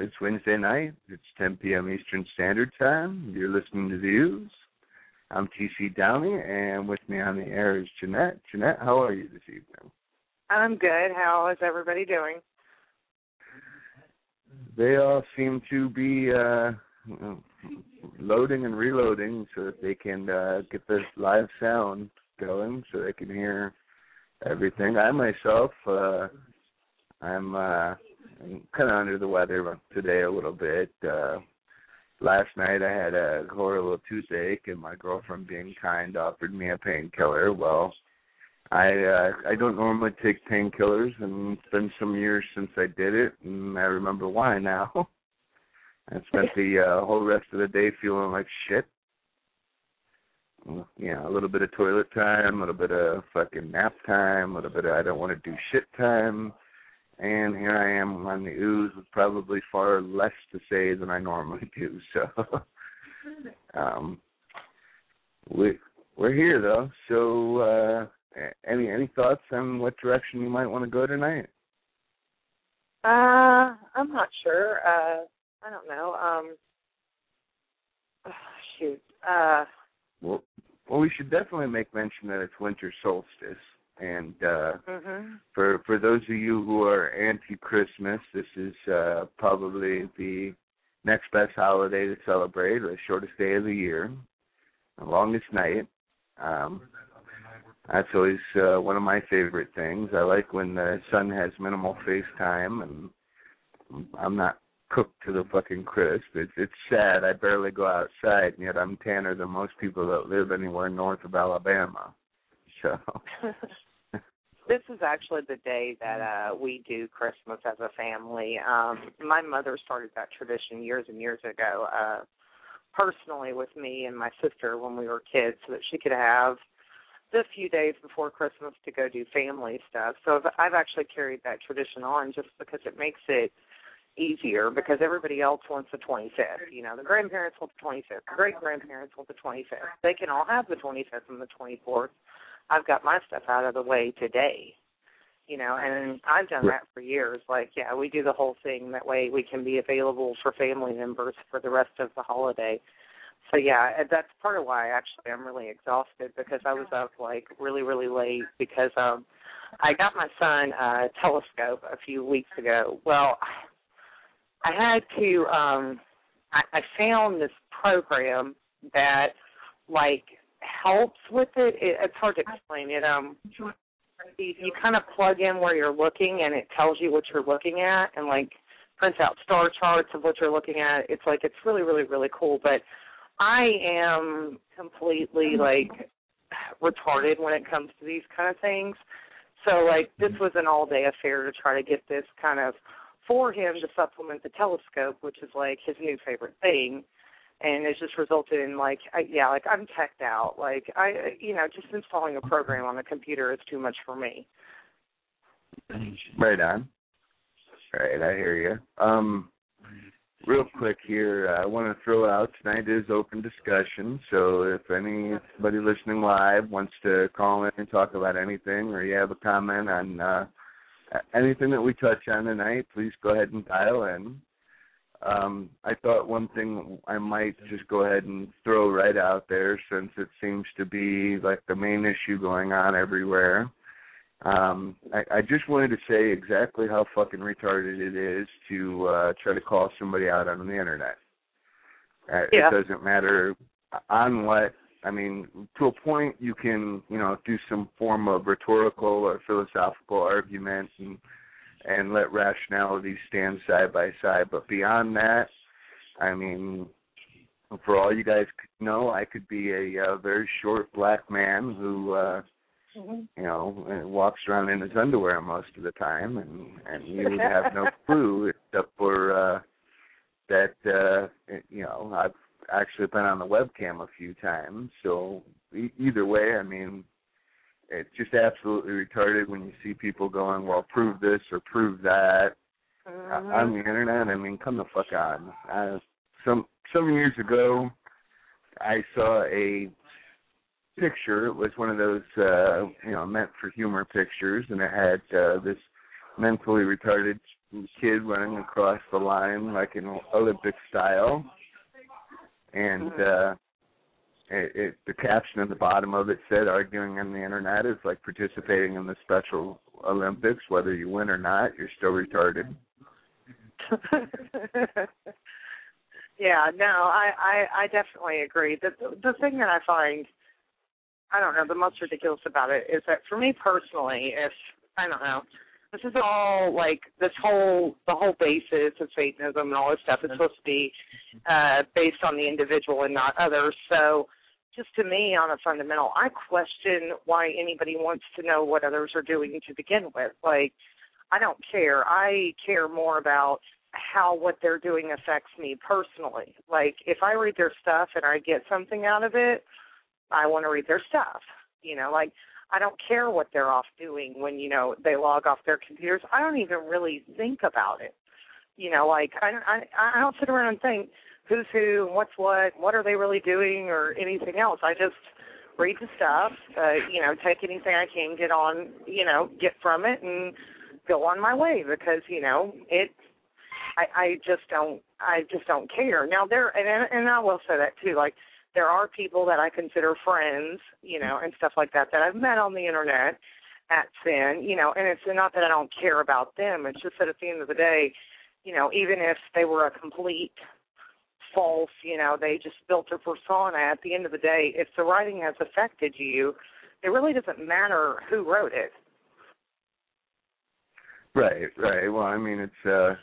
It's Wednesday night. It's 10 p.m. Eastern Standard Time. You're listening to Views. I'm TC Downey, and with me on the air is Jeanette. Jeanette, how are you this evening? I'm good. How is everybody doing? They all seem to be loading and reloading so that they can get this live sound going so they can hear everything. I myself, I'm kind of under the weather today a little bit. Last night I had a horrible toothache, and my girlfriend, being kind, offered me a painkiller. Well, I don't normally take painkillers, and it's been some years since I did it, and I remember why now. I spent the whole rest of the day feeling like shit. A little bit of toilet time, a little bit of fucking nap time, a little bit of I don't want to do shit time. And here I am on the ooze with probably far less to say than I normally do. So we're here, though. So any thoughts on what direction you might want to go tonight? I'm not sure. I don't know. Shoot. Well, we should definitely make mention that it's winter solstice. And for those of you who are anti-Christmas, this is probably the next best holiday to celebrate, or the shortest day of the year, the longest night. That's always one of my favorite things. I like when the sun has minimal face time, and I'm not cooked to the fucking crisp. It's sad. I barely go outside, and yet I'm tanner than most people that live anywhere north of Alabama. So... This is actually the day that we do Christmas as a family. My mother started that tradition years and years ago, personally with me and my sister when we were kids, so that she could have the few days before Christmas to go do family stuff. So I've actually carried that tradition on just because it makes it easier, because everybody else wants the 25th. You know, the grandparents want the 25th, the great-grandparents want the 25th. They can all have the 25th and the 24th. I've got my stuff out of the way today, and I've done that for years. We do the whole thing. That way we can be available for family members for the rest of the holiday. So, that's part of why, actually, I'm really exhausted, because I was up, really, really late because I got my son a telescope a few weeks ago. Well, I had to I found this program that, helps with it. It's hard to explain it. You kind of plug in where you're looking, and it tells you what you're looking at, and prints out star charts of what you're looking at. It's really, really, really cool. But I am completely retarded when it comes to these kind of things. So this was an all-day affair to try to get this kind of for him to supplement the telescope, which is his new favorite thing. And it's just resulted in I'm teched out. Just installing a program on the computer is too much for me. Right on. Right, I hear you. Real quick here, I want to throw out tonight is open discussion. So if anybody listening live wants to call in and talk about anything, or you have a comment on anything that we touch on tonight, please go ahead and dial in. I thought one thing I might just go ahead and throw right out there, since it seems to be the main issue going on everywhere. I just wanted to say exactly how fucking retarded it is to try to call somebody out on the internet. It doesn't matter on what. I mean, to a point you can, do some form of rhetorical or philosophical argument and let rationality stand side by side. But beyond that, I mean, for all you guys know, I could be a very short black man who, walks around in his underwear most of the time, and you would have no clue, except for that, I've actually been on the webcam a few times. So either way, I mean, it's just absolutely retarded when you see people going, well, prove this or prove that on the internet. I mean, come the fuck on. Some years ago, I saw a picture. It was one of those, meant for humor pictures, and it had this mentally retarded kid running across the line like in Olympic style, and the caption at the bottom of it said, "Arguing on the internet is like participating in the Special Olympics. Whether you win or not, you're still retarded." Yeah, no, I definitely agree. The thing that I find, I don't know, the most ridiculous about it is that for me personally, if, I don't know, this is all like the whole basis of Satanism and all this stuff is supposed to be based on the individual and not others. So just to me, on a fundamental, I question why anybody wants to know what others are doing to begin with. Like, I don't care. I care more about how what they're doing affects me personally. Like, if I read their stuff and I get something out of it, I want to read their stuff. You know, like, I don't care what they're off doing when, you know, they log off their computers. I don't even really think about it. You know, like, I don't sit around and think who's who, what's what are they really doing or anything else. I just read the stuff, you know, take anything I can get from it and go on my way because, you know, I just don't care. Now and I will say that too, like, there are people that I consider friends, you know, and stuff like that I've met on the internet at Sin, you know, and it's not that I don't care about them. It's just that at the end of the day, you know, even if they were a complete false, you know, they just built a persona, at the end of the day, if the writing has affected you, it really doesn't matter who wrote it. Right. Well, I mean, it's,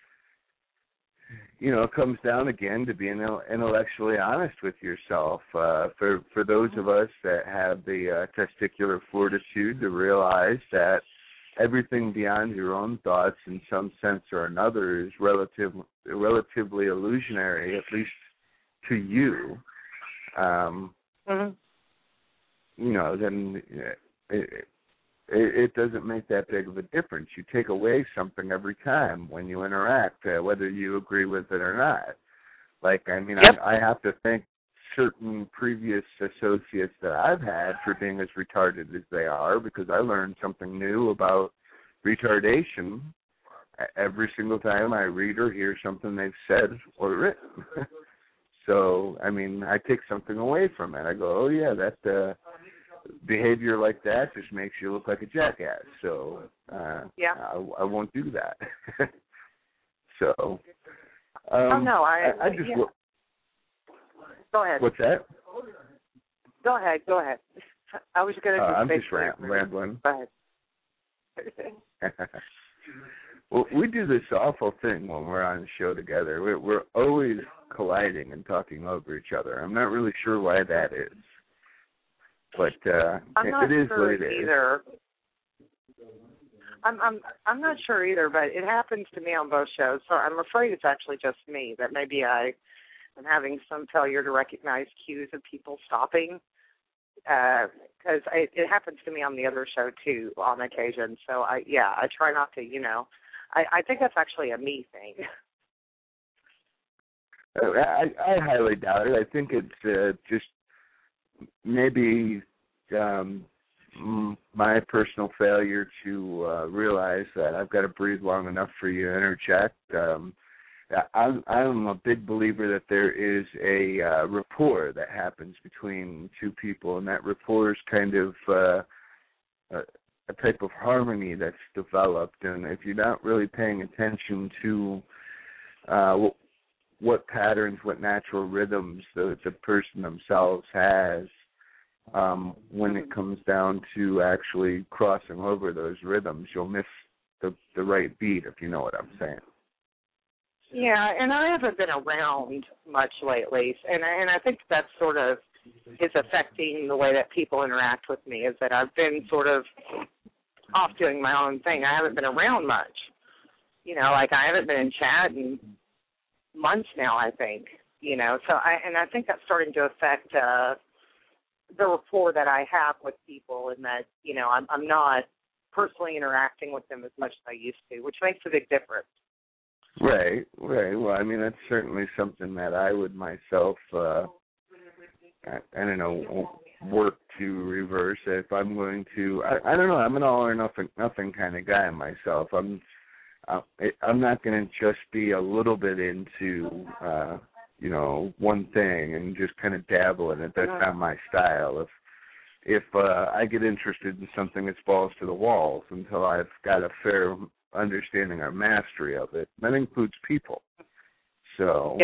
you know, it comes down again to being intellectually honest with yourself. For those of us that have the testicular fortitude to realize that everything beyond your own thoughts in some sense or another is relatively illusionary, at least to you, you know, then it doesn't make that big of a difference. You take away something every time when you interact, whether you agree with it or not. Like, I mean, yep. I have to thank certain previous associates that I've had for being as retarded as they are, because I learned something new about retardation every single time I read or hear something they've said or written. So, I mean, I take something away from it. I go, oh, yeah, that behavior like that just makes you look like a jackass. So, yeah, I won't do that. So, oh, no, I just... Yeah. Go ahead. What's that? Go ahead. I was going to I'm just rambling. Go ahead. Well, we do this awful thing when we're on the show together. We're always colliding and talking over each other. I'm not really sure why that is. But it is what it is. Either. I'm not sure either, but it happens to me on both shows, so I'm afraid it's actually just me, that maybe I'm having some failure to recognize cues of people stopping, because it happens to me on the other show, too, on occasion. So, I try not to, you know. I think that's actually a me thing. I highly doubt it. I think it's just maybe my personal failure to realize that I've got to breathe long enough for you to interject. I'm a big believer that there is a rapport that happens between two people, and that rapport is kind of a type of harmony that's developed. And if you're not really paying attention to what patterns, what natural rhythms the person themselves has, when it comes down to actually crossing over those rhythms, you'll miss the right beat, if you know what I'm saying. Yeah, and I haven't been around much lately, and I think that sort of is affecting the way that people interact with me, is that I've been sort of off doing my own thing. I haven't been around much. You know, like, I haven't been in chat in months now, I think, you know. So I think that's starting to affect the rapport that I have with people, and that, you know, I'm not personally interacting with them as much as I used to, which makes a big difference. Right. Well, I mean, that's certainly something that I would myself, I don't know, work to reverse. If I'm going to, I don't know, I'm an all or nothing kind of guy myself. I'm not going to just be a little bit into, one thing and just kind of dabble in it. That's not my style. If I get interested in something, it's balls to the walls until I've got a fair understanding or mastery of it. That includes people. So,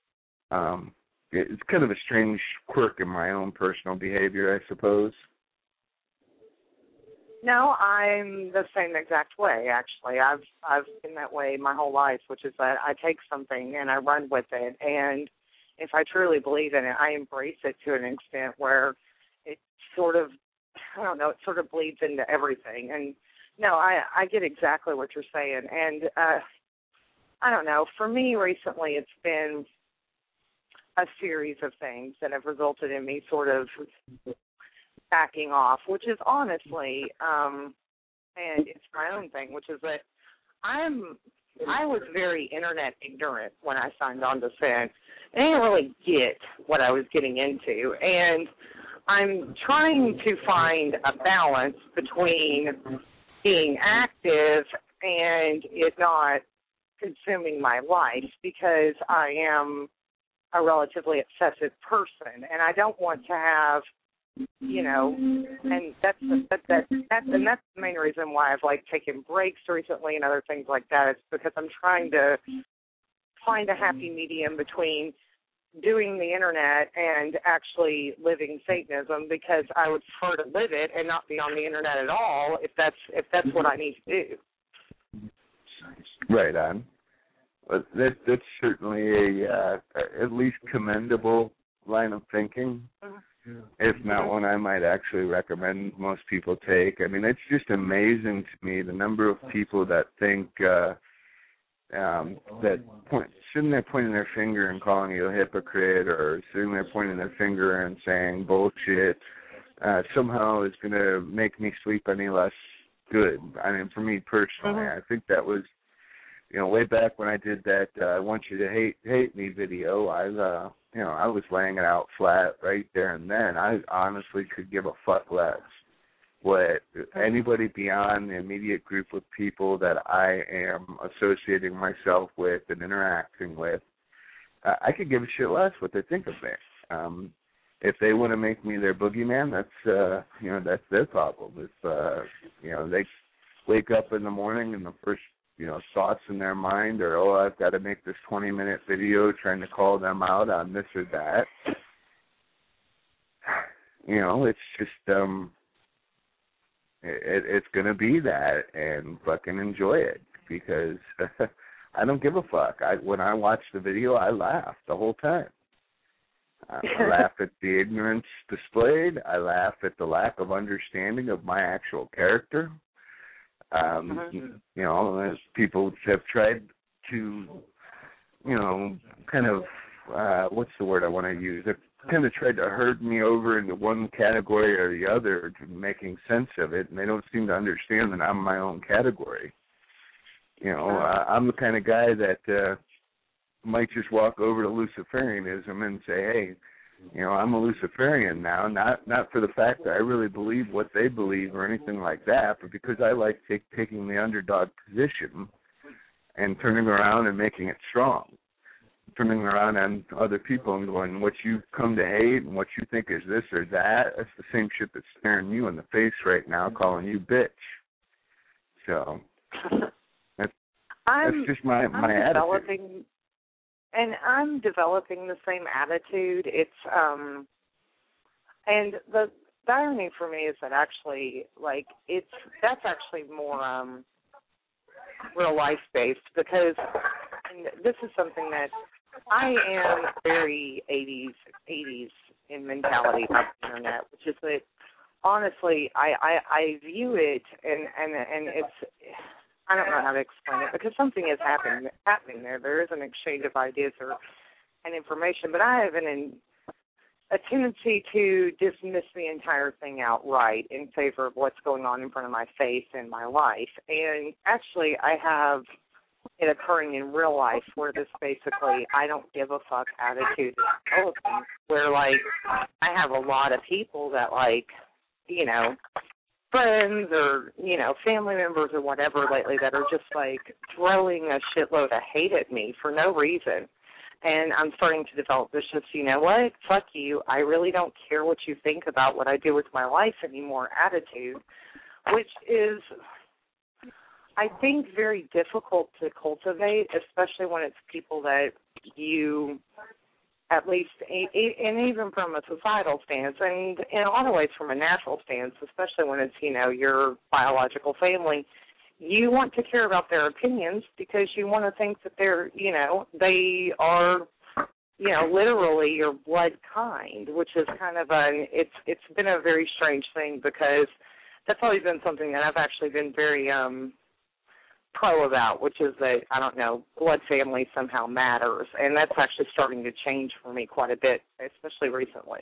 it's kind of a strange quirk in my own personal behavior, I suppose. No, I'm the same exact way, actually. I've been that way my whole life, which is that I take something and I run with it, and if I truly believe in it, I embrace it to an extent where it sort of, it sort of bleeds into everything. And no, I get exactly what you're saying. And I don't know, for me recently it's been a series of things that have resulted in me sort of backing off, which is honestly, and it's my own thing, which is that I was very internet ignorant when I signed on to Send. I didn't really get what I was getting into, and I'm trying to find a balance between being active and it not consuming my life, because I am a relatively obsessive person, and I don't want to have, and that's the main reason why I've taken breaks recently and other things like that. It's because I'm trying to find a happy medium between doing the internet and actually living Satanism, because I would prefer to live it and not be on the internet at all if that's what I need to do. Right on. But that's certainly a at least commendable line of thinking. If not one I might actually recommend most people take. I mean, it's just amazing to me the number of people that think sitting there pointing their finger and calling you a hypocrite, or sitting there pointing their finger and saying bullshit somehow is going to make me sleep any less good. I mean, for me personally, I think that was, way back when I did that I Want You to Hate Me video, I was laying it out flat right there and then. I honestly could give a fuck less what anybody beyond the immediate group of people that I am associating myself with and interacting with. I could give a shit less what they think of me. If they want to make me their boogeyman, that's their problem. If they wake up in the morning and the first thoughts in their mind are, I've got to make this 20-minute video trying to call them out on this or that. It's just, it's going to be that, and fucking enjoy it, because I don't give a fuck. When I watch the video, I laugh the whole time. I laugh at the ignorance displayed. I laugh at the lack of understanding of my actual character. As people have tried to, kind of, what's the word I want to use? They've kind of tried to herd me over into one category or the other, making sense of it, and they don't seem to understand that I'm my own category. I'm the kind of guy that might just walk over to Luciferianism and say, hey, I'm a Luciferian now, not for the fact that I really believe what they believe or anything like that, but because I like taking the underdog position and turning around and making it strong, turning around on other people and going, what you come to hate and what you think is this or that, that's the same shit that's staring you in the face right now, calling you bitch. So that's just my attitude. And I'm developing the same attitude. It's and the irony for me is that actually, that's actually more real life based, because this is something that I am very 80s in mentality about the internet, which is that honestly I view it and it's, I don't know how to explain it, because something is happening there. There is an exchange of ideas and information, but I have a tendency to dismiss the entire thing outright in favor of what's going on in front of my face in my life. And actually, I have it occurring in real life where this basically I don't give a fuck attitude is developing, where, I have a lot of people that, friends or, family members or whatever lately that are just like throwing a shitload of hate at me for no reason. And I'm starting to develop this just, you know what, fuck you, I really don't care what you think about what I do with my life anymore attitude, which is, I think, very difficult to cultivate, especially when it's people that you, at least, and even from a societal stance, and in a lot of ways from a natural stance, especially when it's, your biological family, you want to care about their opinions because you want to think that they're, they are, literally your blood kind, which is kind of it's been a very strange thing because that's always been something that I've actually been very pro about, which is that, blood family somehow matters, and that's actually starting to change for me quite a bit, especially recently.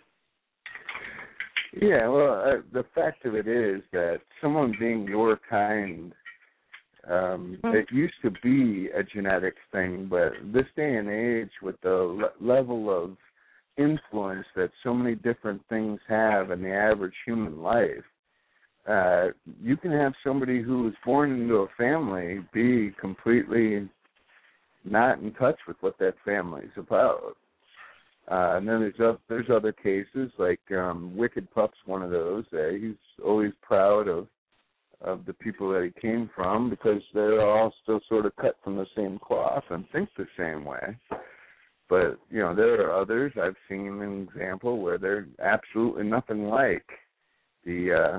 Yeah, well, the fact of it is that someone being your kind, it used to be a genetics thing, but this day and age, with the level of influence that so many different things have in the average human life, you can have somebody who was born into a family be completely not in touch with what that family's about. And then there's other cases, like Wicked Puff's one of those. He's always proud of the people that he came from because they're all still sort of cut from the same cloth and think the same way. But, there are others. I've seen an example where they're absolutely nothing like the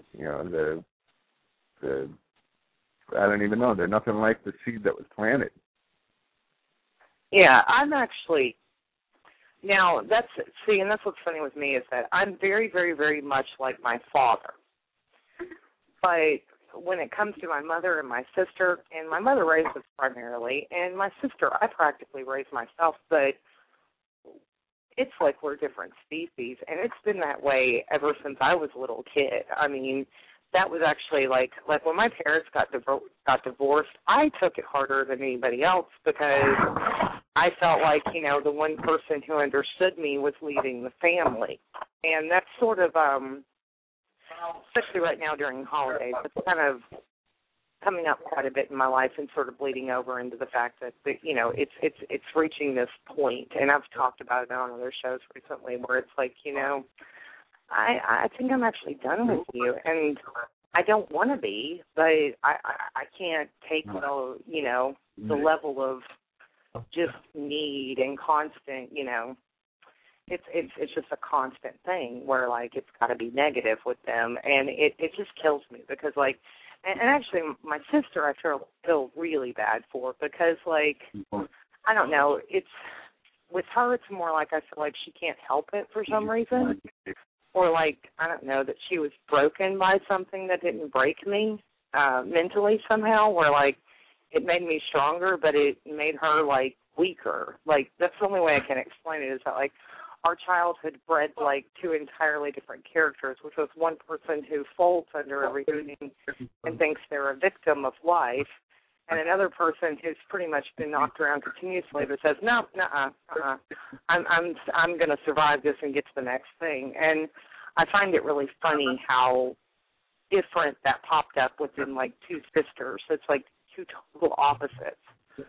I don't even know. They're nothing like the seed that was planted. Yeah, I'm actually... Now, and that's what's funny with me is that I'm very, very, very much like my father. But when it comes to my mother and my sister, and my mother raised us primarily, and my sister I practically raised myself, but it's like we're different species, and it's been that way ever since I was a little kid. I mean, that was actually like when my parents got divorced, I took it harder than anybody else because I felt like, the one person who understood me was leaving the family. And that's sort of, especially right now during holidays, it's kind of coming up quite a bit in my life and sort of bleeding over into the fact that, it's reaching this point. And I've talked about it on other shows recently where it's like, I think I'm actually done with you, and I don't want to be, but I can't take the level of just need and constant, it's just a constant thing where like it's got to be negative with them, and it just kills me because like, and actually my sister I feel really bad for because like I don't know, it's with her it's more like I feel like she can't help it for some reason. Or like, I don't know, that she was broken by something that didn't break me mentally somehow, where like it made me stronger, but it made her like weaker. Like that's the only way I can explain it is that like our childhood bred like two entirely different characters, which was one person who folds under everything and thinks they're a victim of life, and another person who's pretty much been knocked around continuously but says, no, I'm going to survive this and get to the next thing. And I find it really funny how different that popped up within like two sisters. It's like two total opposites.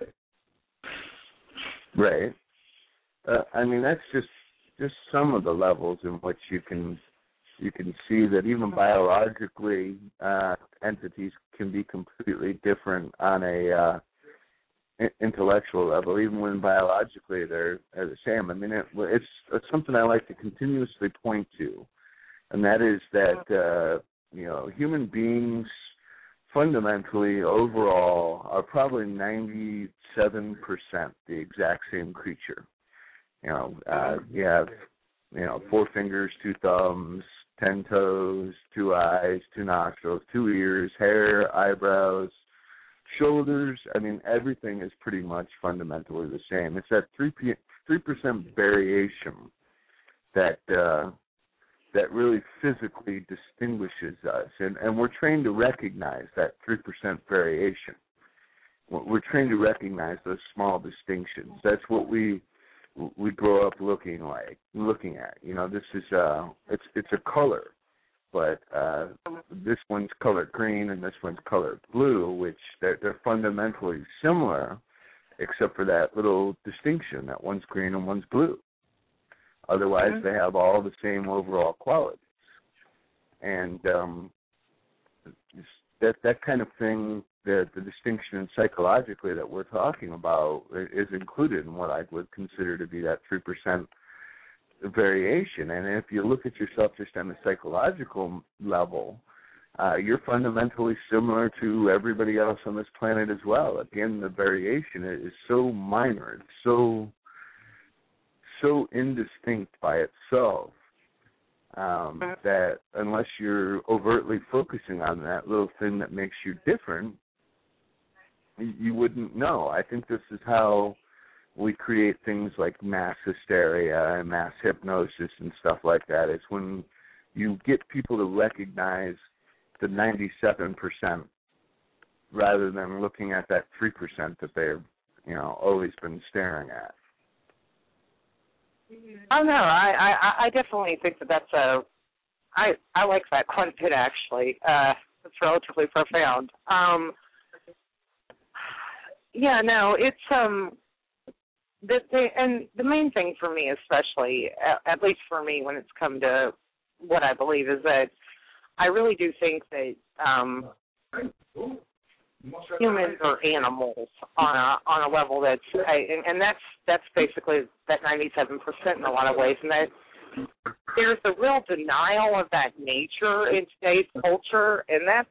Right. I mean, that's just some of the levels in which you can see that even biologically entities can be completely different on a intellectual level, even when biologically they're the same. I mean, it's something I like to continuously point to, and that is that human beings fundamentally overall are probably 97% the exact same creature. You have 4 fingers, 2 thumbs, 10 toes, 2 eyes, 2 nostrils, 2 ears, hair, eyebrows, shoulders. I mean, everything is pretty much fundamentally the same. It's that 3% variation that really physically distinguishes us, and we're trained to recognize that 3% variation. We're trained to recognize those small distinctions. That's what we grow up looking at. This is it's a color. but this one's colored green and this one's colored blue, which they're fundamentally similar, except for that little distinction that one's green and one's blue. Otherwise, they have all the same overall qualities. And that kind of thing, the distinction psychologically that we're talking about is included in what I would consider to be that 3% variation. And if you look at yourself just on the psychological level, you're fundamentally similar to everybody else on this planet as well. Again, the variation is so minor, it's so indistinct by itself that unless you're overtly focusing on that little thing that makes you different, you wouldn't know. I think this is how we create things like mass hysteria and mass hypnosis and stuff like that. It's when you get people to recognize the 97% rather than looking at that 3% that they've, always been staring at. Oh no, I definitely think that's I like that quite a bit actually. It's relatively profound. Yeah, no, it's and the main thing for me, especially at least for me, when it's come to what I believe, is that I really do think that humans are animals on a level that's basically that 97% in a lot of ways, and that there's a real denial of that nature in today's culture, and that's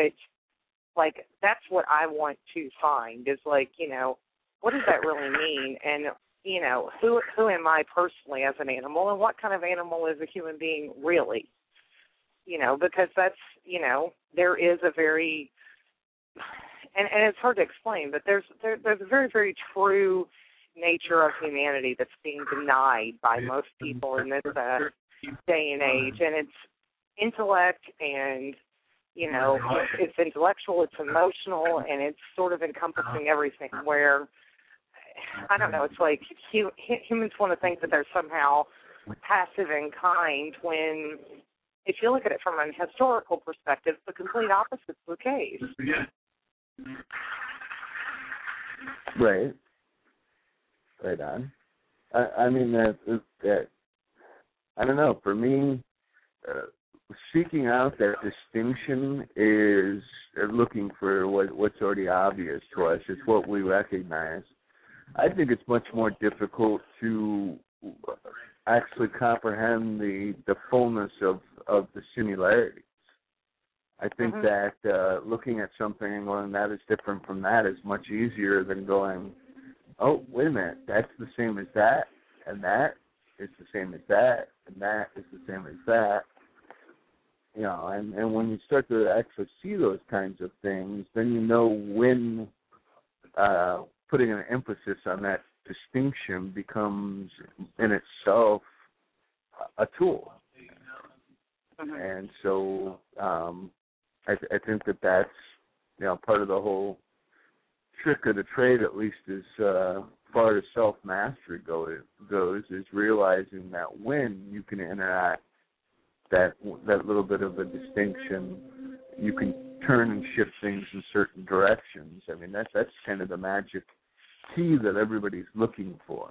what I want to find is what does that really mean, and who am I personally as an animal, and what kind of animal is a human being really, because that's there is a very and it's hard to explain, but there's a very, very true nature of humanity that's being denied by most people in this day and age, and it's intellect and it's intellectual, it's emotional, and it's sort of encompassing everything. Where I don't know, it's like humans want to think that they're somehow passive and kind when, if you look at it from an historical perspective, the complete opposite is the case. Right. Right on. I mean, that I don't know. For me, seeking out that distinction is looking for what's already obvious to us. It's what we recognize. I think it's much more difficult to actually comprehend the fullness of the similarities. I think that looking at something and going, that is different from that, is much easier than going, oh, wait a minute, that's the same as that, and that is the same as that, and that is the same as that. And when you start to actually see those kinds of things, then when putting an emphasis on that distinction becomes in itself a tool. And so I think that's part of the whole trick of the trade, at least as far as self-mastery goes, is realizing that when you can interact that little bit of a distinction, you can turn and shift things in certain directions. I mean, that's kind of the magic key that everybody's looking for.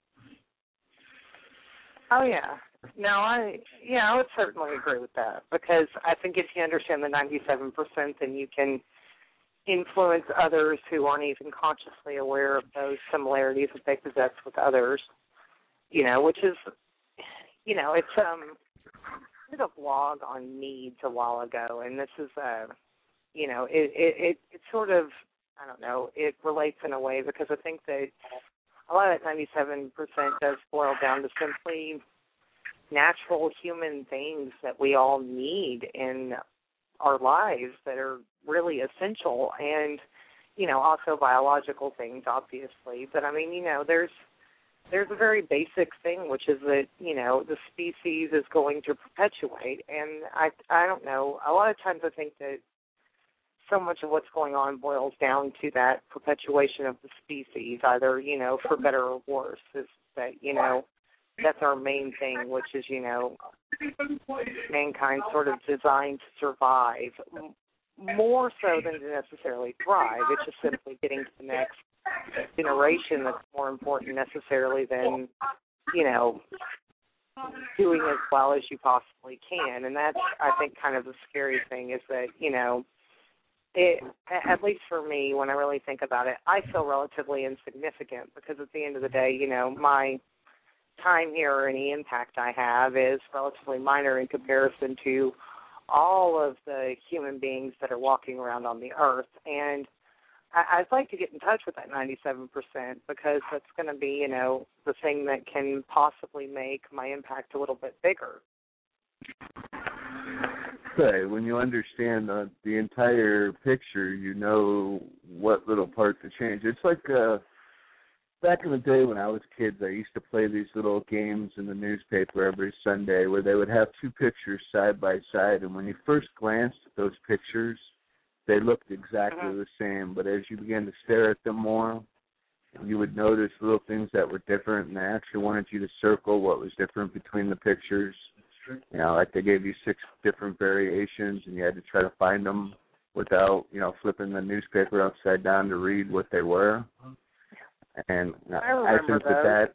Oh, yeah. No, I would certainly agree with that, because I think if you understand the 97%, then you can influence others who aren't even consciously aware of those similarities that they possess with others, which is, it's, I did a blog on needs a while ago, and this is, it sort of, I don't know, it relates in a way, because I think that a lot of that 97% does boil down to simply natural human things that we all need in our lives that are really essential, and also biological things, obviously. But I mean, there's a very basic thing, which is that the species is going to perpetuate, and I don't know. A lot of times I think that so much of what's going on boils down to that perpetuation of the species, either for better or worse. Is that that's our main thing, which is mankind sort of designed to survive, more so than to necessarily thrive. It's just simply getting to the next generation that's more important necessarily than, doing as well as you possibly can. And that's, I think, kind of the scary thing is that, at least for me, when I really think about it, I feel relatively insignificant because at the end of the day, my time here or any impact I have is relatively minor in comparison to all of the human beings that are walking around on the earth. And I'd like to get in touch with that 97% because that's going to be, the thing that can possibly make my impact a little bit bigger. Right. When you understand the entire picture, you know what little part to change. It's like back in the day when I was kids, I used to play these little games in the newspaper every Sunday where they would have two pictures side by side, and when you first glanced at those pictures, they looked exactly the same. But as you began to stare at them more, you would notice little things that were different, and they actually wanted you to circle what was different between the pictures. Like they gave you 6 different variations, and you had to try to find them without, flipping the newspaper upside down to read what they were. And I think that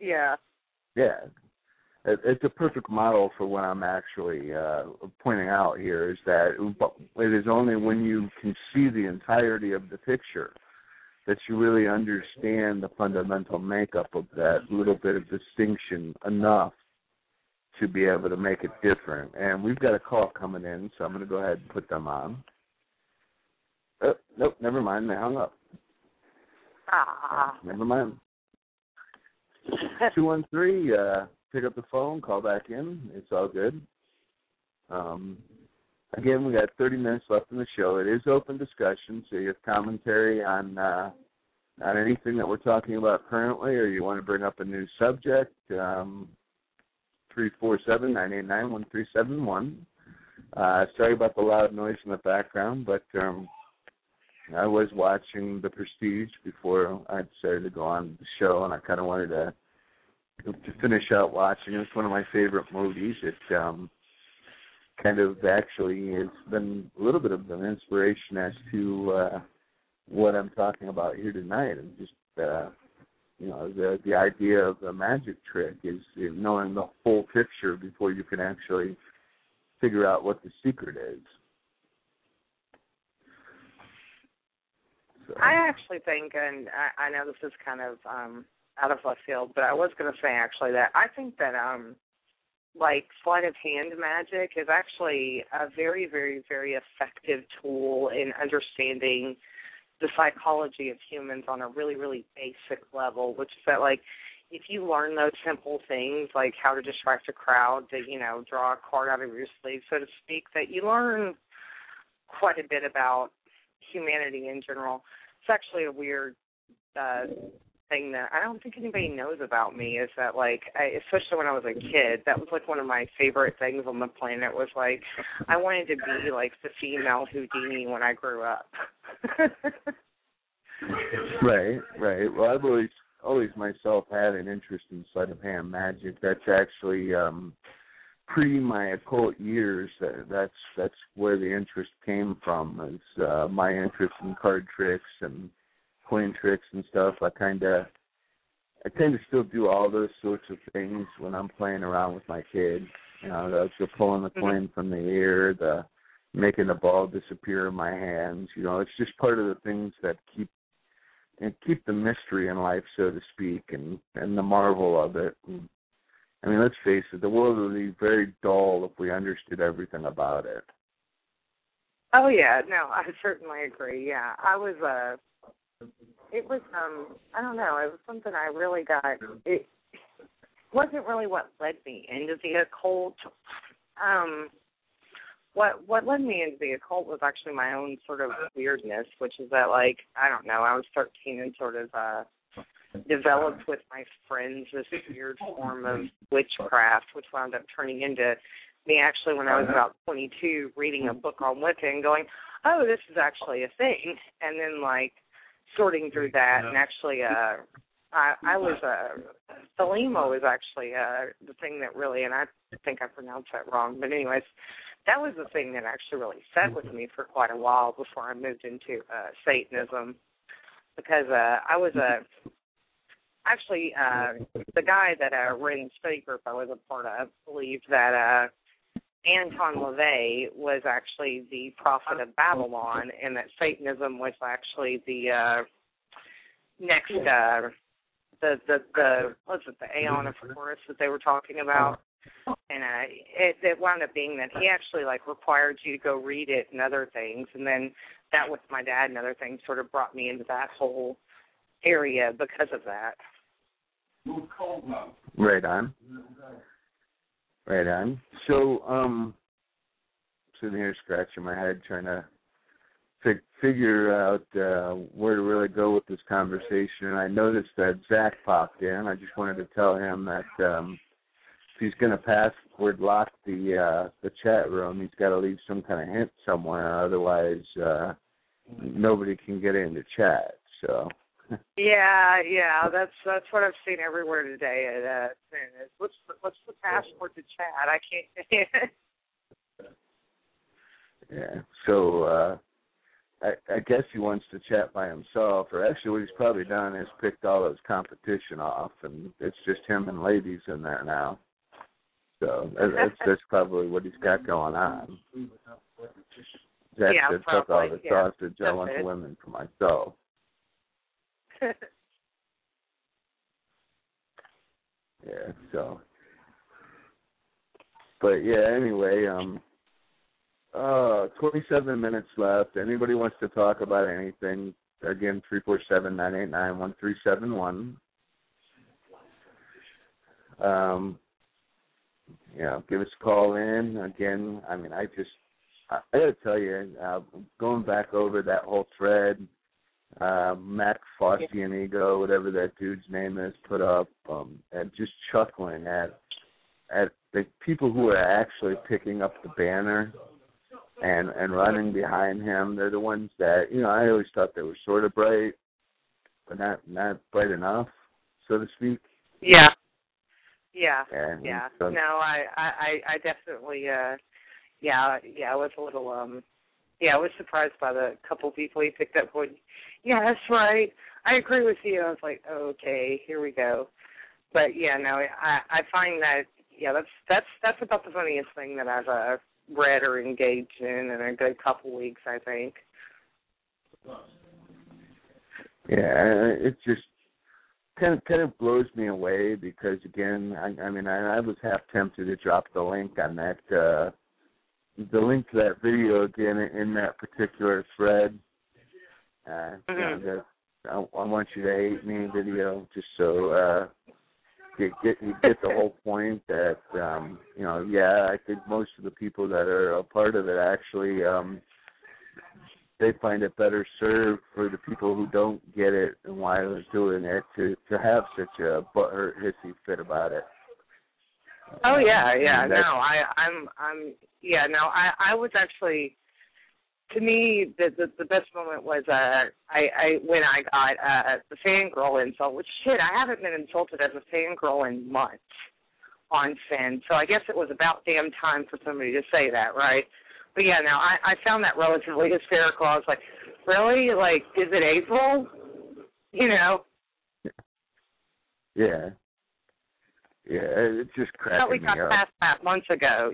it's a perfect model for what I'm actually pointing out here, is that it is only when you can see the entirety of the picture that you really understand the fundamental makeup of that little bit of distinction enough to be able to make it different. And we've got a call coming in, so I'm going to go ahead and put them on. Oh, nope, never mind. They hung up. Never mind. 213, pick up the phone, call back in. It's all good. Again, we got 30 minutes left in the show. It is open discussion, so you have commentary on anything that we're talking about currently, or you want to bring up a new subject. 347-989-1371. Sorry about the loud noise in the background, but I was watching The Prestige before I decided to go on the show, and I kind of wanted to finish out watching. It's one of my favorite movies. It kind of actually has been a little bit of an inspiration as to what I'm talking about here tonight, and just the idea of the magic trick is knowing the whole picture before you can actually figure out what the secret is. So. I actually think, and I know this is kind of out of left field, but I was going to say actually that I think that like sleight of hand magic is actually a very, very, very effective tool in understanding the psychology of humans on a really, really basic level, which is that, like, if you learn those simple things, like how to distract a crowd, to, draw a card out of your sleeve, so to speak, that you learn quite a bit about humanity in general. It's actually a weird thing that I don't think anybody knows about me, is that, like, especially when I was a kid, that was, like, one of my favorite things on the planet, was, like, I wanted to be, like, the female Houdini when I grew up. Right. Well, I've always myself had an interest in sleight of hand magic. That's actually pre my occult years. That's where the interest came from. Is my interest in card tricks and coin tricks and stuff. I tend to still do all those sorts of things when I'm playing around with my kids. The pulling the coin from the ear, the making the ball disappear in my hands. It's just part of the things that keep the mystery in life, so to speak, and the marvel of it. I mean, let's face it, the world would be very dull if we understood everything about it. Oh, yeah. No, I certainly agree. Yeah. It was, I don't know, it was something I really got. It wasn't really what led me into the occult. What led me into the occult was actually my own sort of weirdness, which is that, like, I don't know, I was 13 and sort of developed with my friends this weird form of witchcraft, which wound up turning into me actually when I was about 22 reading a book on Wicca and going, oh, this is actually a thing, and then, like, sorting through that and actually I was Thelema was actually the thing that really, and I think I pronounced that wrong, but anyways, that was the thing that actually really set with me for quite a while before I moved into Satanism, because I was actually the guy that ran the study group I was a part of believed that Anton LaVey was actually the prophet of Babylon, and that Satanism was actually the next the what's it, the Aeon of Horus that they were talking about. And it wound up being that he actually like required you to go read it and other things, and then that with my dad and other things sort of brought me into that whole area because of that. Right on. Right on. So, sitting here scratching my head trying to figure out where to really go with this conversation. And I noticed that Zach popped in. I just wanted to tell him that if he's going to password lock the chat room, he's got to leave some kind of hint somewhere. Otherwise, nobody can get into chat. So. Yeah, that's what I've seen everywhere today. What's the password to chat? I can't. Yeah. So I guess he wants to chat by himself, or actually what he's probably done is picked all his competition off, and it's just him and ladies in there now. So that's probably what he's got going on. Zach said, took all the sausage. I want the women for myself. Yeah, so. But yeah, anyway, 27 minutes left. Anybody wants to talk about anything, again, 347-989-1371. Give us a call in. Again, I mean, I got to tell you, going back over that whole thread, Mac Fostianigo, whatever that dude's name is, put up, and just chuckling at the people who are actually picking up the banner and running behind him. They're the ones that, I always thought they were sort of bright, but not bright enough, so to speak. Yeah. So, no, I definitely, I was a little, I was surprised by the couple people he picked up going, yeah, that's right, I agree with you. I was like, okay, here we go. But yeah, no, I find that, that's about the funniest thing that I've read or engaged in a good couple weeks, I think. Yeah, it just kind of blows me away because, again, I was half tempted to drop the link on that, the link to that video again in that particular thread. I want you to hate me video just so you get the whole point that, I think most of the people that are a part of it actually, they find it better served for the people who don't get it and why they're doing it to have such a butthurt hissy fit about it. Oh yeah. I was actually, to me, the best moment was when I got the fangirl insult. Which shit, I haven't been insulted as a fangirl in months on Finn, so I guess it was about damn time for somebody to say that, right? But yeah, no, I found that relatively hysterical. I was like, really? Like, is it April? Yeah. Yeah, it's just cracking me up. We got past that months ago,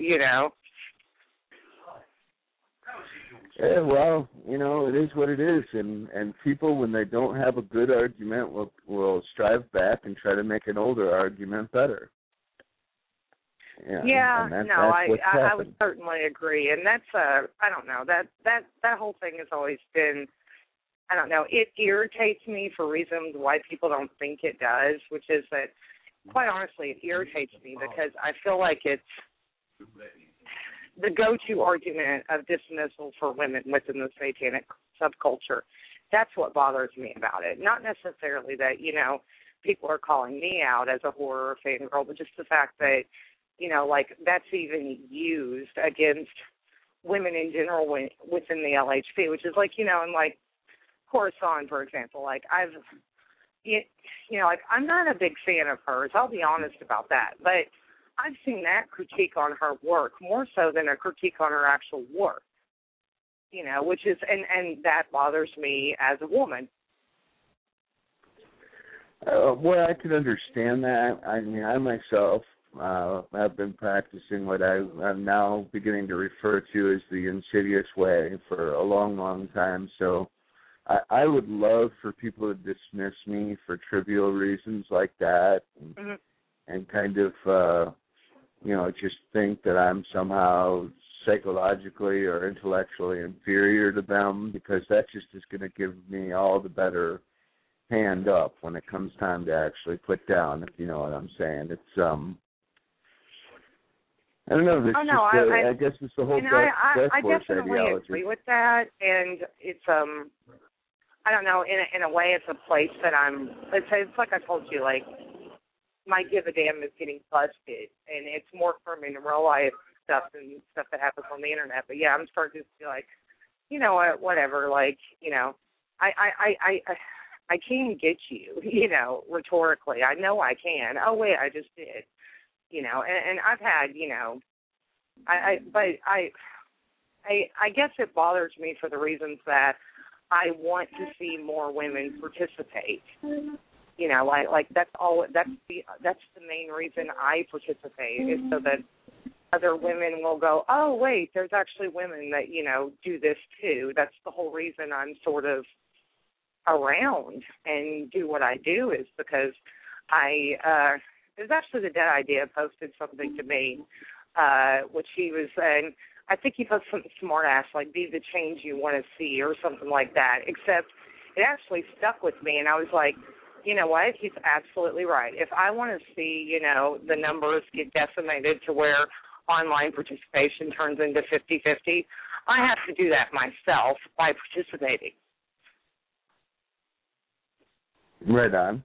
Yeah, well, it is what it is, and people, when they don't have a good argument, will strive back and try to make an older argument better. I would certainly agree, and that's I don't know, that whole thing has always been, I don't know, it irritates me for reasons why people don't think it does, which is that, quite honestly, it irritates me because I feel like it's the go-to argument of dismissal for women within the satanic subculture. That's what bothers me about it. Not necessarily that, people are calling me out as a horror fangirl, but just the fact that, that's even used against women in general within the LHP, which is like, in like Coruscant, for example. Like, I've like, I'm not a big fan of hers. I'll be honest about that. But I've seen that critique on her work more so than a critique on her actual work, which is, and that bothers me as a woman. Well, I can understand that. I mean, I myself have been practicing what I'm now beginning to refer to as the insidious way for a long, long time. So I would love for people to dismiss me for trivial reasons like that and kind of, just think that I'm somehow psychologically or intellectually inferior to them, because that just is going to give me all the better hand up when it comes time to actually put down, if you know what I'm saying. It's I don't know. I guess it's the whole I definitely agree with that, and it's I don't know. In a way, it's a place that it's like I told you, like my give a damn is getting busted, and it's more from in real life stuff and stuff that happens on the internet. But yeah, I'm starting to be like, you know what, whatever. Like, I can get you, rhetorically. I know I can. Oh wait, I just did. And I've had, I guess it bothers me for the reasons that I want to see more women participate. Like that's the main reason I participate, is so that other women will go, oh wait, there's actually women that, do this too. That's the whole reason I'm sort of around and do what I do, is because it was actually the Dead Idea posted something to me, which he was saying, I think he posted something smart ass, like be the change you want to see or something like that, except it actually stuck with me, and I was like, you know what, he's absolutely right. If I want to see, the numbers get decimated to where online participation turns into 50-50, I have to do that myself by participating. Right on.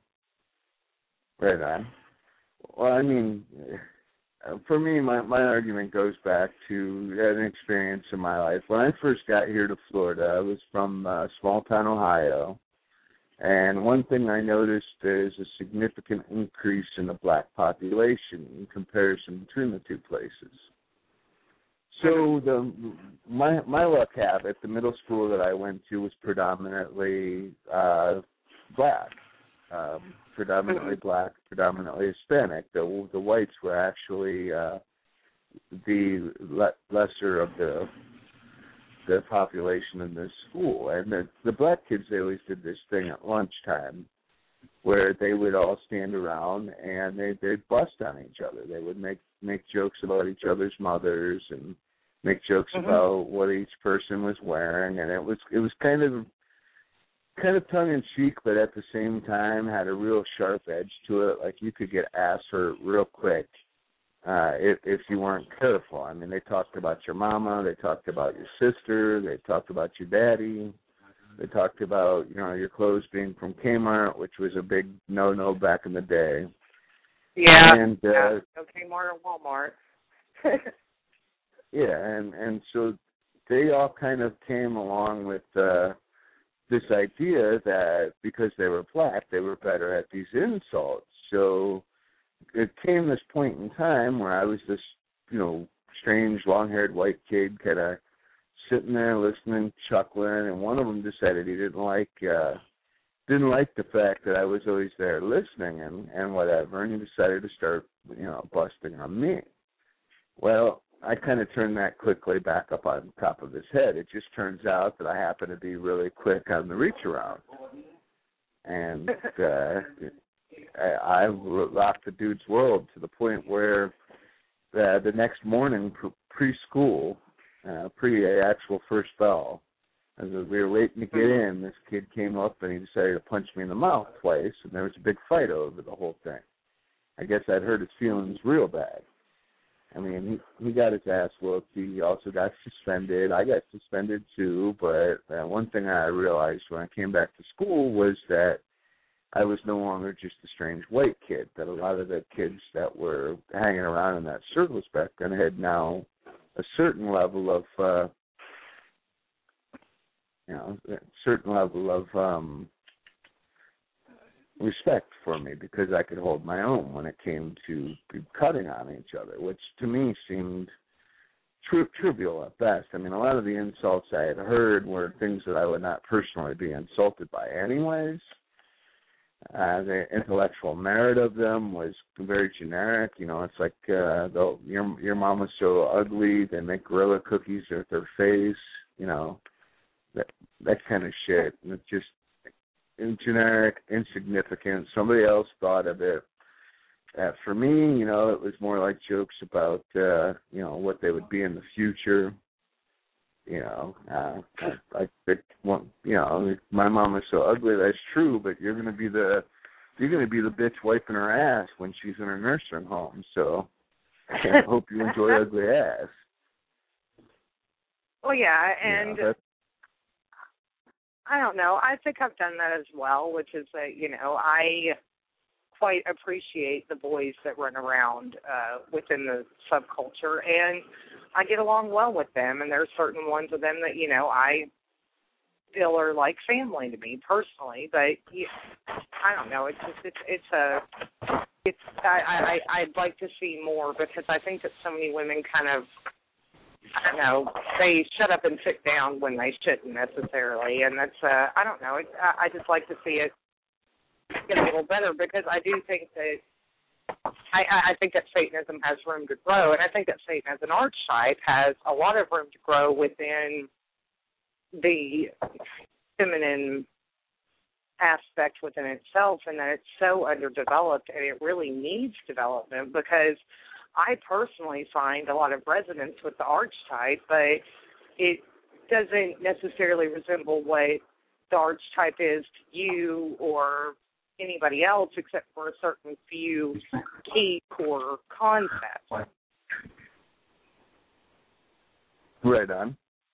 Well, I mean, for me, my argument goes back to an experience in my life. When I first got here to Florida, I was from small town Ohio, and one thing I noticed is a significant increase in the black population in comparison between the two places. So my luck habit, the middle school that I went to was predominantly black. Predominantly black, predominantly Hispanic. The whites were actually the lesser of the population in this school. And the black kids, they always did this thing at lunchtime where they would all stand around and they'd bust on each other. They would make jokes about each other's mothers and make jokes about what each person was wearing, and it was kind of tongue in cheek, but at the same time had a real sharp edge to it. Like you could get ass hurt real quick if you weren't careful. I mean, they talked about your mama, they talked about your sister, they talked about your daddy, they talked about your clothes being from Kmart, which was a big no back in the day. Yeah. And no Kmart or Walmart. Yeah, and so they all kind of came along with this idea that because they were black, they were better at these insults. So it came this point in time where I was this, strange long-haired white kid kind of sitting there listening, chuckling, and one of them decided he didn't like the fact that I was always there listening and whatever, and he decided to start, busting on me. Well, I kind of turned that quickly back up on top of his head. It just turns out that I happen to be really quick on the reach around. And I rocked the dude's world to the point where the next morning, preschool, pre-actual first bell, as we were waiting to get in, this kid came up and he decided to punch me in the mouth twice, and there was a big fight over the whole thing. I guess I'd hurt his feelings real bad. I mean, he got his ass whooped. He also got suspended. I got suspended too, but one thing I realized when I came back to school was that I was no longer just a strange white kid, that a lot of the kids that were hanging around in that circle back then had now a certain level of, respect for me because I could hold my own when it came to cutting on each other, which to me seemed trivial at best. I mean, a lot of the insults I had heard were things that I would not personally be insulted by anyways. The intellectual merit of them was very generic. You know, it's like your mom was so ugly, they make gorilla cookies with their face, you know, that kind of shit. And it's just generic, insignificant. Somebody else thought of it. For me, you know, it was more like jokes about, you know, what they would be in the future. You know, I think, well, you know, my mom is so ugly. That's true, but you're gonna be the bitch wiping her ass when she's in her nursing home. So I hope you enjoy ugly ass. Well, yeah, and I don't know. I think I've done that as well, which is that, you know, I quite appreciate the boys that run around within the subculture, and I get along well with them, and there are certain ones of them that, you know, I feel are like family to me personally, but I don't know. I'd like to see more because I think that so many women kind of, I don't know, they shut up and sit down when they shouldn't necessarily, and that's, I don't know. I just like to see it get a little better because I do think that I think that Satanism has room to grow, and I think that Satan as an archetype has a lot of room to grow within the feminine aspect within itself, and that it's so underdeveloped, and it really needs development because I personally find a lot of resonance with the archetype, but it doesn't necessarily resemble what the archetype is to you or anybody else except for a certain few key core concepts. Right on.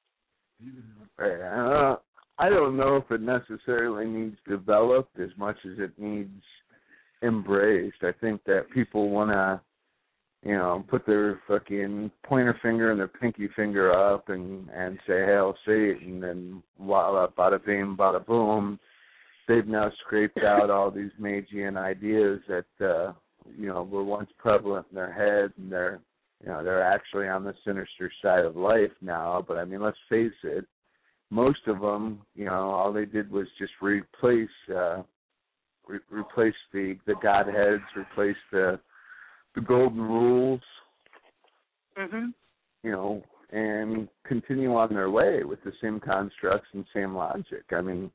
Right. I don't know if it necessarily needs developed as much as it needs embraced. I think that people want to, you know, put their fucking pointer finger and their pinky finger up and say, Hail Satan, and voila, bada bing, bada boom. They've now scraped out all these Magian ideas that, you know, were once prevalent in their head, and they're actually on the sinister side of life now. But I mean, let's face it, most of them, you know, all they did was just replace the godheads, replace the golden rules, you know, and continue on their way with the same constructs and same logic. I mean,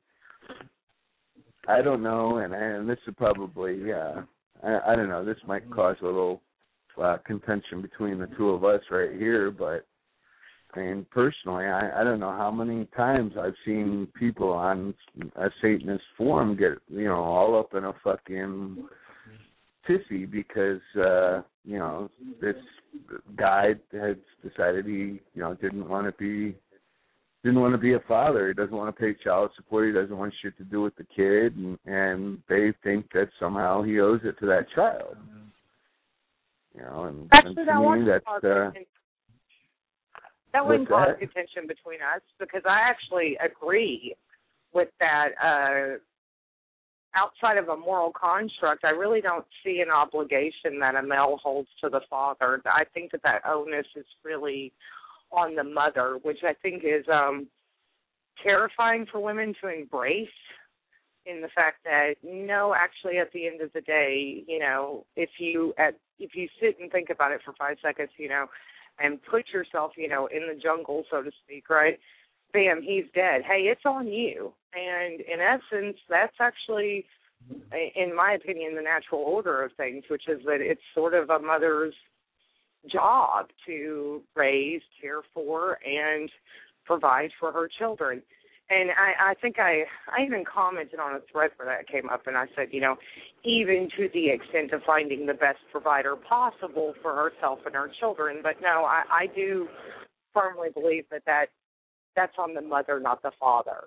I don't know, and this is probably, I don't know, this might cause a little contention between the two of us right here, but I mean, personally, I don't know how many times I've seen people on a Satanist forum get, you know, all up in a fucking tizzy because, you know, this guy had decided he, you know, didn't want to be a father. He doesn't want to pay child support. He doesn't want shit to do with the kid, and they think that somehow he owes it to that child. You know, and actually, to me, that's that wouldn't cause contention between us because I actually agree with that. Outside of a moral construct, I really don't see an obligation that a male holds to the father. I think that onus is really on the mother, which I think is terrifying for women to embrace, in the fact that, no, actually at the end of the day, you know, if you sit and think about it for 5 seconds, you know, and put yourself, you know, in the jungle, so to speak, right? Bam, he's dead. Hey, it's on you. And in essence, that's actually, in my opinion, the natural order of things, which is that it's sort of a mother's job to raise, care for, and provide for her children. And I think I even commented on a thread where that came up, and I said, you know, even to the extent of finding the best provider possible for herself and her children. But no, I do firmly believe that's on the mother, not the father.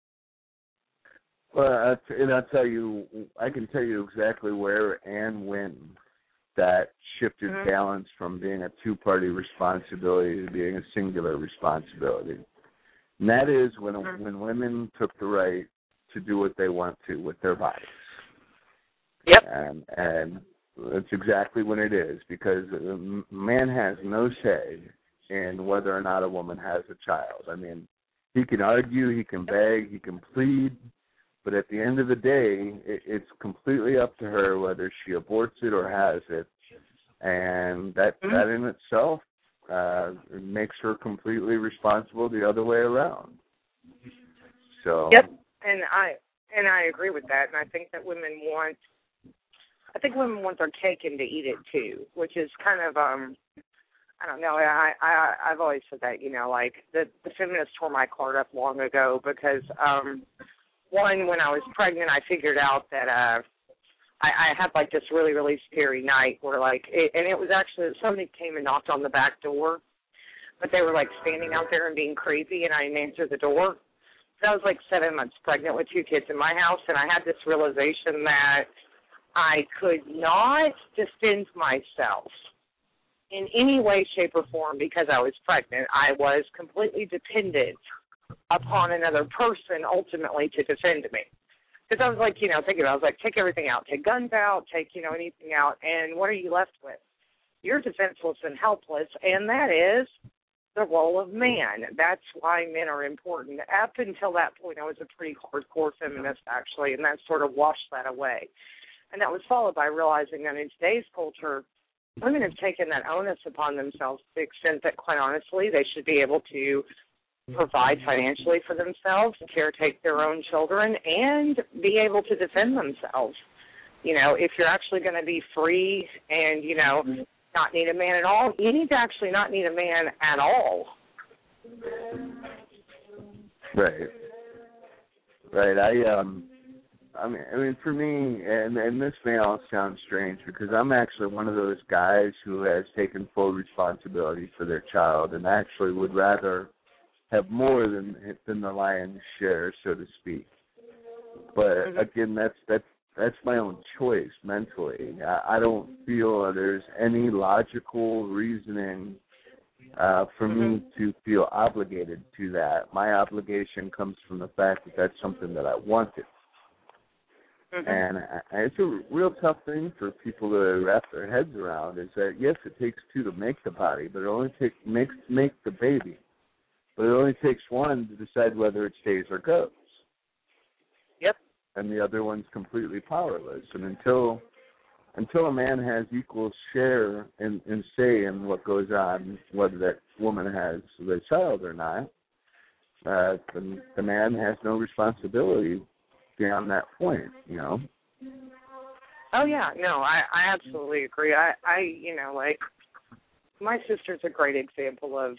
Well, and I'll tell you, I can tell you exactly where and when that shifted balance from being a two-party responsibility to being a singular responsibility. And that is when women took the right to do what they want to with their bodies. Yep. And that's exactly what it is, because a man has no say in whether or not a woman has a child. I mean, he can argue, he can beg, he can plead, but at the end of the day, it's completely up to her whether she aborts it or has it. And that in itself makes her completely responsible the other way around. So. Yep, and I agree with that, and I think that women want their cake and to eat it too, which is kind of I don't know. I've always said that, like the feminists tore my card up long ago because one, when I was pregnant, I figured out that I had like this really, really scary night where and it was actually somebody came and knocked on the back door, but they were like standing out there and being creepy, and I didn't answer the door. So I was like 7 months pregnant with 2 kids in my house, and I had this realization that I could not defend myself in any way, shape, or form because I was pregnant. I was completely dependent upon another person ultimately to defend me. Because I was like, thinking about it, I was like, take everything out. Take guns out, take, anything out, and what are you left with? You're defenseless and helpless, and that is the role of man. That's why men are important. Up until that point, I was a pretty hardcore feminist, actually, and that sort of washed that away. And that was followed by realizing that in today's culture, women have taken that onus upon themselves to the extent that, quite honestly, they should be able to provide financially for themselves, caretake their own children, and be able to defend themselves. If you're actually going to be free and, not need a man at all, you need to actually not need a man at all. Right. I mean, for me, and this may all sound strange because I'm actually one of those guys who has taken full responsibility for their child and actually would rather have more than the lion's share, so to speak. But again, that's my own choice mentally. I don't feel there's any logical reasoning for me to feel obligated to that. My obligation comes from the fact that that's something that I wanted. And it's a real tough thing for people to wrap their heads around, is that, yes, it takes 2 to make the body, but it only makes the baby. But it only takes 1 to decide whether it stays or goes. Yep. And the other one's completely powerless. And until a man has equal share and say in what goes on, whether that woman has the child or not, the man has no responsibility beyond that point, Oh, yeah. No, I absolutely agree. I my sister's a great example of,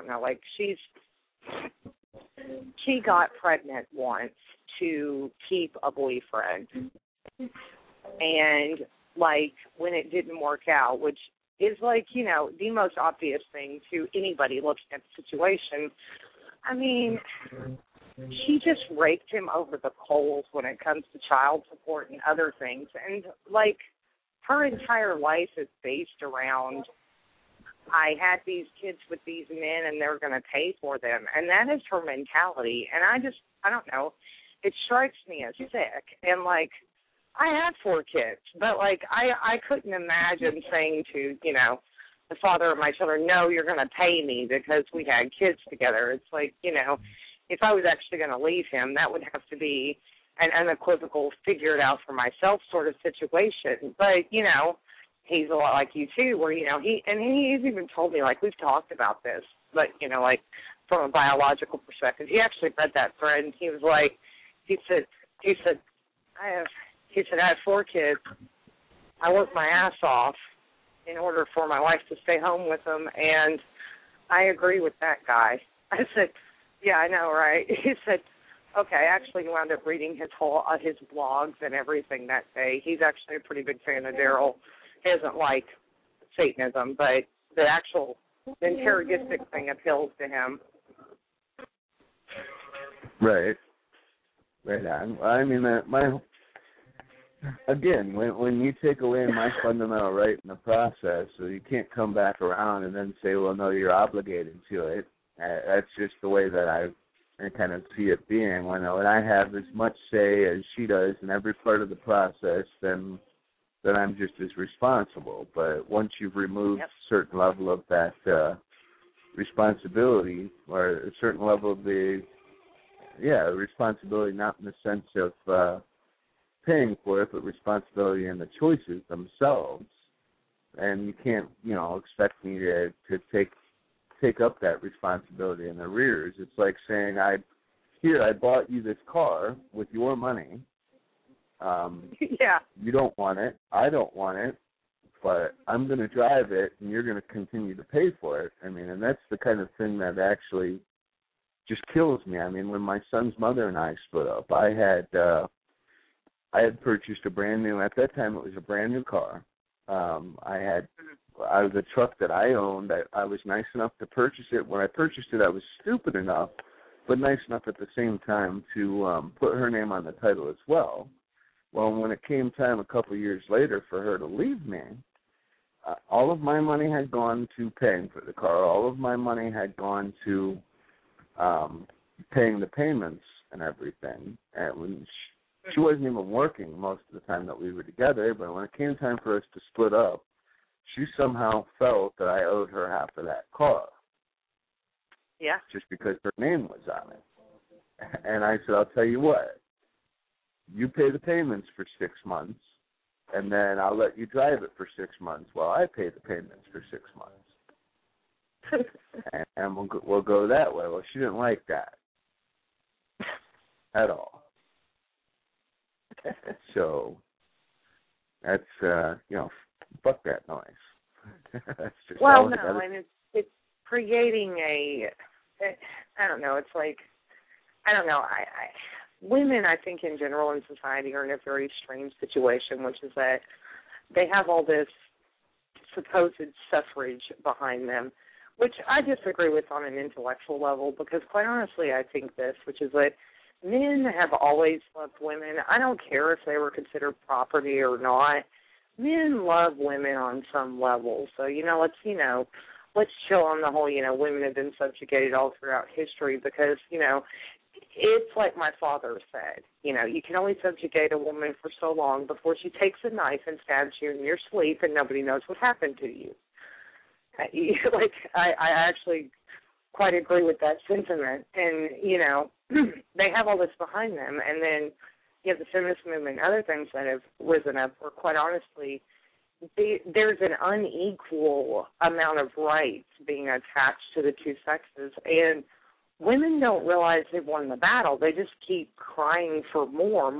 she got pregnant once to keep a boyfriend. And, when it didn't work out, which is, the most obvious thing to anybody looking at the situation, I mean, she just raked him over the coals when it comes to child support and other things. And, her entire life is based around, I had these kids with these men and they're going to pay for them. And that is her mentality. And I don't know, it strikes me as sick. And, I had 4 kids, but, I couldn't imagine saying to, the father of my children, no, you're going to pay me because we had kids together. It's if I was actually going to leave him, that would have to be an unequivocal figure it out for myself sort of situation. But, he's a lot like you too, where, he's even told me, we've talked about this, but, from a biological perspective, he actually read that thread and he was like, he said, I have 4 kids. I work my ass off in order for my wife to stay home with them, and I agree with that guy. I said, yeah, I know, right? He said, okay, I actually wound up reading his blogs and everything that day. He's actually a pretty big fan of Daryl. He doesn't like Satanism, but the actual interrogistic thing appeals to him. Right. Right on. I mean, again, when you take away my fundamental right in the process, so you can't come back around and then say, well, no, you're obligated to it. That's just the way that I kind of see it being. When I have as much say as she does in every part of the process, then then I'm just as responsible. But once you've removed a certain level of that responsibility, or a certain level of the responsibility, not in the sense of paying for it, but responsibility in the choices themselves. And you can't, expect me to take up that responsibility in the rears. It's like saying, I bought you this car with your money. You don't want it. I don't want it. But I'm going to drive it, and you're going to continue to pay for it. I mean, and that's the kind of thing that actually just kills me. I mean, when my son's mother and I split up, I had purchased at that time it was a brand new car. Out of the truck that I owned, I was nice enough to purchase it. When I purchased it, I was stupid enough, but nice enough at the same time to put her name on the title as well. Well, when it came time a couple of years later for her to leave me, all of my money had gone to paying for the car. All of my money had gone to paying the payments and everything. And when she wasn't even working most of the time that we were together, but when it came time for us to split up, she somehow felt that I owed her half of that car. Yeah. Just because her name was on it. And I said, I'll tell you what, you pay the payments for 6 months, and then I'll let you drive it for 6 months while I pay the payments for 6 months. and we'll go that way. Well, she didn't like that at all. So that's, fuck that noise. That's just and it's creating I don't know, it's like, I don't know, women, I think, in general in society are in a very strange situation, which is that they have all this supposed suffrage behind them, which I disagree with on an intellectual level, because quite honestly I think this, which is that men have always loved women. I don't care if they were considered property or not. Men love women on some level. So, let's chill on the whole, women have been subjugated all throughout history, because, it's like my father said, you can only subjugate a woman for so long before she takes a knife and stabs you in your sleep and nobody knows what happened to you. I actually quite agree with that sentiment. And, they have all this behind them. And then you have the feminist movement and other things that have risen up where, quite honestly, there's an unequal amount of rights being attached to the two sexes. And women don't realize they've won the battle. They just keep crying for more.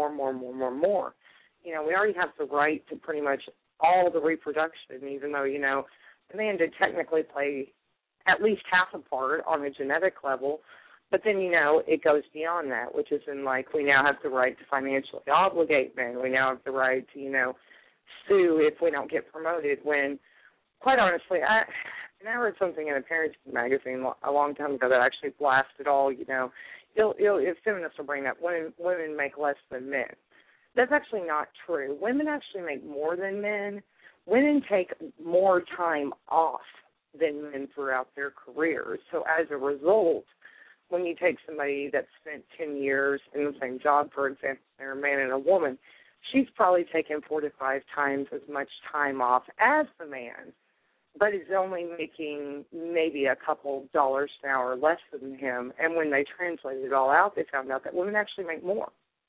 We already have the right to pretty much all the reproduction, even though, the man did technically play at least half a part on a genetic level. But then, it goes beyond that, which is we now have the right to financially obligate men. We now have the right to, sue if we don't get promoted, when, quite honestly, I read something in a parenting magazine a long time ago that actually blasted all, if feminists will bring up, women make less than men. That's actually not true. Women actually make more than men. Women take more time off than men throughout their careers. So as a result, when you take somebody that spent 10 years in the same job, for example, they're a man and a woman, she's probably taken 4 to 5 times as much time off as the man, but is only making maybe a couple dollars an hour less than him. And when they translated it all out, they found out that women actually make more.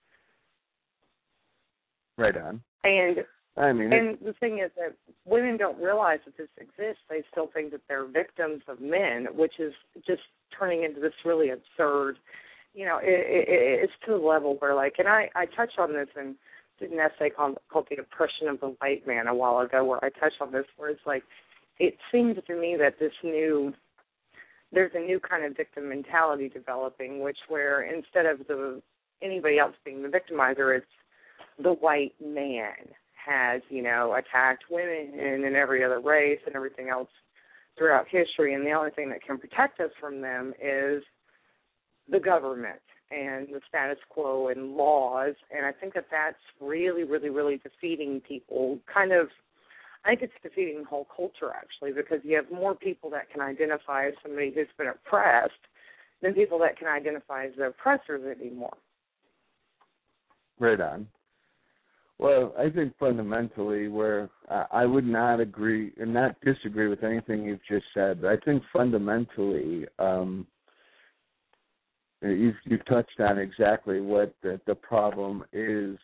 Right on. And the thing is that women don't realize that this exists. They still think that they're victims of men, which is just turning into this really absurd, it's to the level where, and I touched on this and did an essay called The Oppression of the White Man a while ago, where I touched on this, where it's it seems to me that there's a new kind of victim mentality developing, where instead of anybody else being the victimizer, it's the white man has, attacked women and every other race and everything else throughout history, and the only thing that can protect us from them is the government and the status quo and laws. And I think that that's really, really, really defeating people. I think it's defeating the whole culture, actually, because you have more people that can identify as somebody who's been oppressed than people that can identify as the oppressors anymore. Right on. Well, I think fundamentally where I would not agree and not disagree with anything you've just said, but I think fundamentally you've touched on exactly what the problem is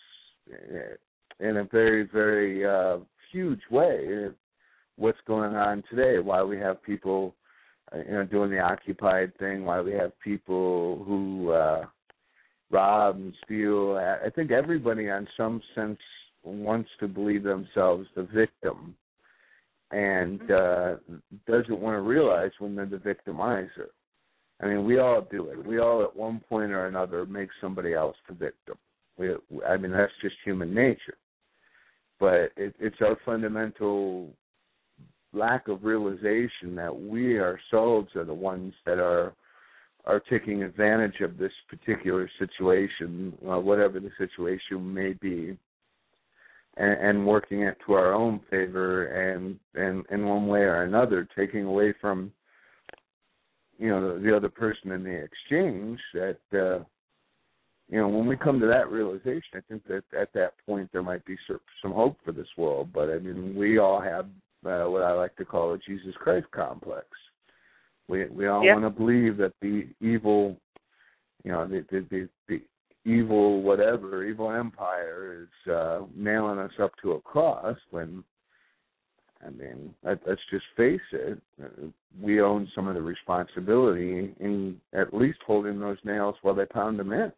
in a very, very huge way. What's going on today, why we have people doing the occupied thing, why we have people who rob and steal. I think everybody in some sense wants to believe themselves the victim and doesn't want to realize when they're the victimizer. I mean, we all do it. We all at one point or another make somebody else the victim. I mean, that's just human nature. But it's our fundamental lack of realization that we ourselves are the ones that are taking advantage of this particular situation, whatever the situation may be, and working it to our own favor, and in one way or another, taking away from the other person in the exchange. That when we come to that realization, I think that at that point there might be some hope for this world. But I mean, we all have what I like to call a Jesus Christ complex. We all want to believe that the evil, the evil whatever, evil empire is nailing us up to a cross when, I mean, let's just face it, we own some of the responsibility in at least holding those nails while they pound them in.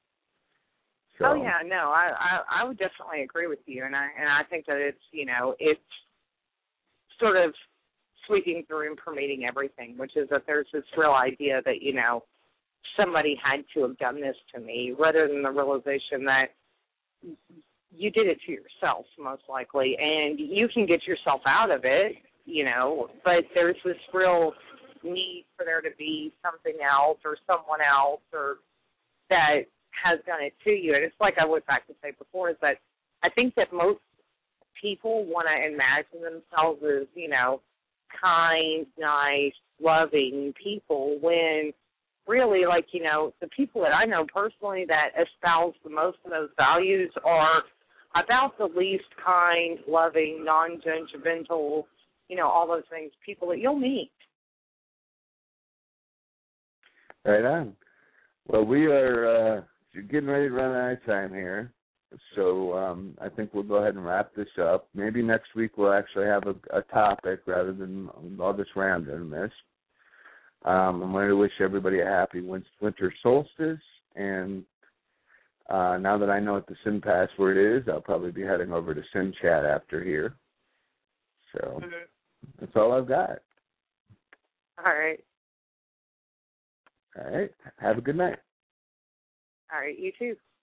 So. Oh yeah, no, I would definitely agree with you, and I think that it's sort of sweeping through and permeating everything, which is that there's this real idea that, somebody had to have done this to me, rather than the realization that you did it to yourself, most likely, and you can get yourself out of it, but there's this real need for there to be something else or someone else or that has done it to you. And it's like I went back to say before, is that I think that most people want to imagine themselves as, kind, nice, loving people, when really, the people that I know personally that espouse the most of those values are about the least kind, loving, non-judgmental, all those things, people that you'll meet. Right on. Well, we are getting ready to run out of time here. So I think we'll go ahead and wrap this up. Maybe next week we'll actually have a topic rather than all this randomness. I'm going to wish everybody a happy winter solstice. And now that I know what the SIN password is, I'll probably be heading over to SIN Chat after here. So that's all I've got. All right. All right. Have a good night. All right. You too.